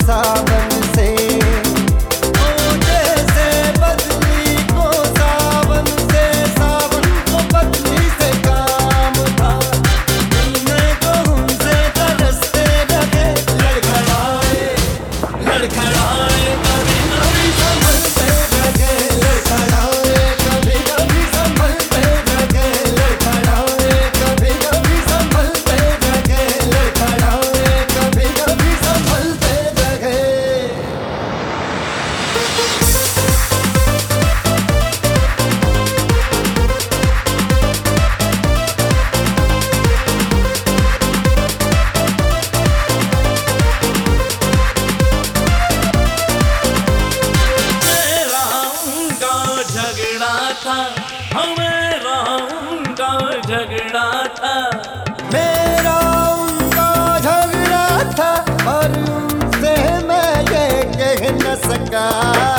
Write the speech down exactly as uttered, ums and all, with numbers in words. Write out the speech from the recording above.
सावन से। ओ जैसे बदली को सावन से, सावन को बदली से काम था। दिल में जो हमसे तरसते रहे, लड़खड़ाए लड़खड़ाए कभी कभी संभलते रहे, लड़खड़ाए कभी कभी संभलते रहे, लड़खड़ाए कभी कभी संभलते रहे, लड़खड़ाए कभी कभी संभलते रहे। मेरा उनका झगड़ा था, हमेरा उनका झगड़ा था। मेरा उनका झगड़ा था और उनसे मैं ये कह न सका।